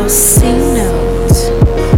C note.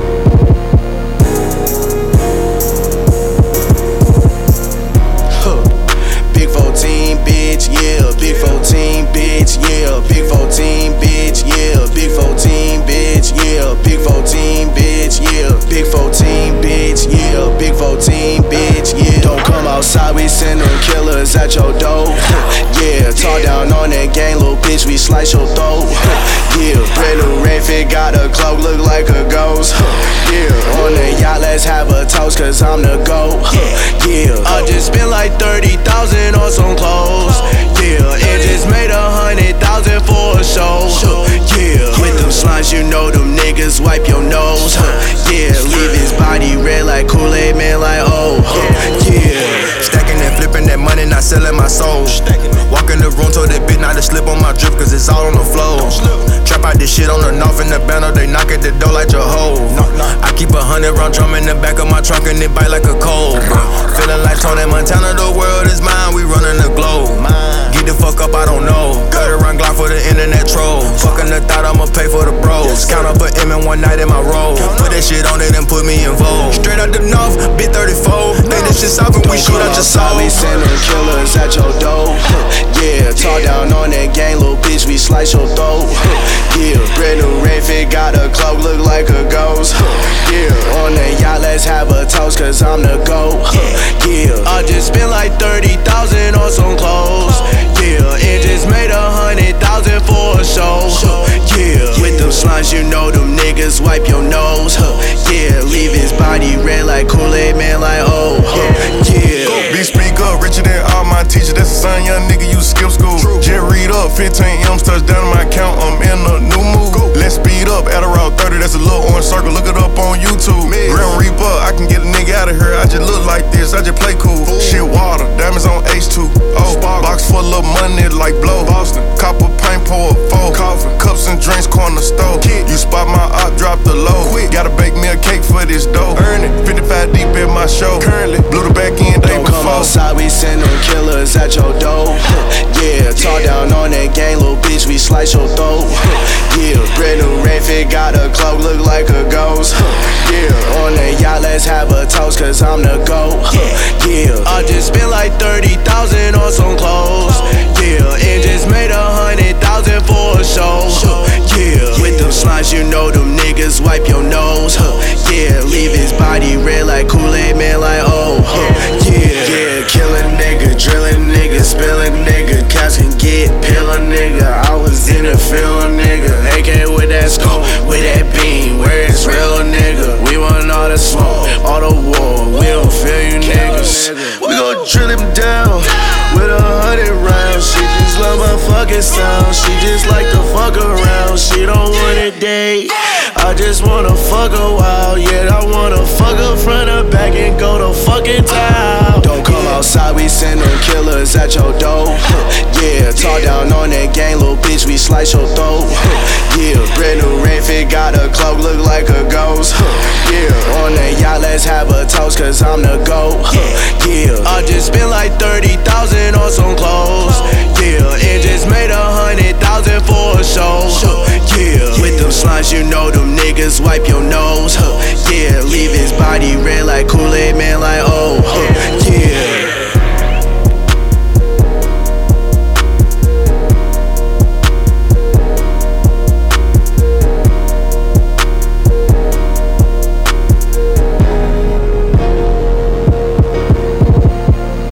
Big 14, bitch, yeah. Big 14, bitch, yeah. Big 14, bitch, yeah. Big 14, bitch, yeah. Big 14, bitch, yeah. Big 14, bitch, yeah. Big 14, bitch, yeah. Don't come outside, we send them killers at your door. Yeah, talk down on that gang, little bitch, we slice your throat. Yeah, brand new red fit, got a cloak, look like a ghost. Yeah, on the yacht, let's have a toast, cause I'm the GOAT. Yeah, I just spent like 30,000 on some clothes. Yeah, and just made 100,000 for a show. Yeah, with them slimes, you know them niggas wipe your nose. Yeah, leave his body red like Kool-Aid, man, like oh. Yeah, stacking and flipping that money, not selling my soul. Walk in the room, told that bitch not to slip on my drip, cause it's all on the floor. Trap out this shit on the north in the banner, they knock at the door like Jehovah. I keep 100 round drum in the back of my trunk and it bite like a cold. Feeling like Tony Montana, the world is mine, we running the globe. Get the fuck up, I don't know. Gotta run Glock for the internet troll. Fucking the thought I'ma pay for the bros. Count up a M in one night in my roll. Put that shit on it and put me in vogue. Straight out the north, bit 34. Think this shit soft and we shoot out your soul. We send them killers at your door. Yeah, talk down on that gang, little bitch, we slice your throat. Yeah, brand new red fit, got a cloak, look like a ghost. Yeah, on that yacht, let's have a toast, cause I'm the GOAT. Yeah, I just spent like 30,000 on some clothes. Yeah, and just made 100,000 for a show. Yeah, with them slimes, you know them niggas wipe your nose. Yeah, leave his body red like Kool-Aid, man, like oh. Yeah, Big speak up, richer than all my teachers. That's a son, young nigga, you skip school. Just read up, 15 M's touchdown in my account. I'm in a new mood. Let's speed up, at around 30, that's a little orange circle. Look it up on YouTube. Grim Reaper, I can get a nigga out of here. I just look like this, I just play cool. Shit water, diamonds on H2. Oh, box full of money like blow. Boston, copper paint, pour a four. Coffee, cups and drinks, corner store. You spot my op, drop the low. Gotta bake me a cake for this dough. Earn it, 55 deep in my show. Currently, blew the back end day don't before. come outside, we send them killers at your door. Yeah, talk down on that gang, little bitch, we slice your throat. Yeah, brand new red fit, got a cloak, look like a ghost. Yeah, on that yacht, let's have a toast, cause I'm the GOAT. Yeah, I just spent like 30,000 on some clothes. Yeah, and just made 100,000 for a show. Yeah, with them slimes, you know them niggas wipe your nose. Yeah, leave his body red like Kool-Aid, man, like oh. Yeah, kill a nigga, drill a nigga, spill a nigga, cops can get pill a nigga. I was in the field, a nigga, AK with that scope, with that beam, where it's real, nigga. We want all the smoke, all the war, we don't feel you niggas. We gon' drill him down with 100 rounds. She just love my fucking sound. She just like to fuck around. She don't wanna date. I just wanna fuck a while. Yeah, I wanna fuck her front or back and go to fucking town. Don't come outside, we send them killers at your door. Yeah, talk down on that gang, little bitch, we slice your throat. Yeah, brand new red fit, got a cloak, look like a ghost. Yeah, on that yacht, let's have a toast, cause I'm the GOAT. Yeah, I just spent like 30,000 on some clothes. Yeah, and just made 100,000 for a show.